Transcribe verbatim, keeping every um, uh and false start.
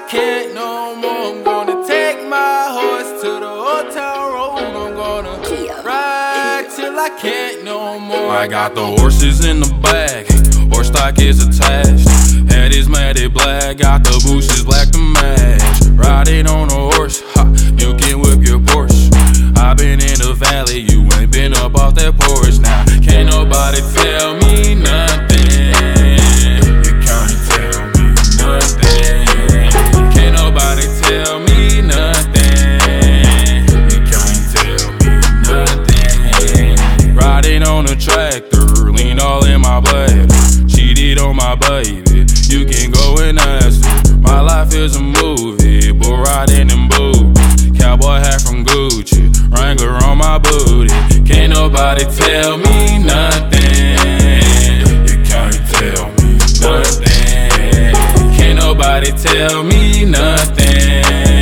can't no more. I'm gonna take my horse to the old town road. I'm gonna ride till I can't no more. I got the horses in the back, horse stock is attached. Head is matted black, got the bushes black to match. Riding on a horse, ha, you can whip your Porsche. I been in the valley, you ain't been up off that porch. Now, can't nobody tell me nothing. You can't tell me nothing. Can't nobody tell me nothing. You can't tell me nothing. Riding on a tractor, lean all in my blood. Cheated on my baby, you can go and ask her. My life is a movie, bull riding in boots. Cowboy hat from Gucci, Wrangler on my booty. Can't nobody tell me nothing. You can't tell me nothing. Can't nobody tell me nothing.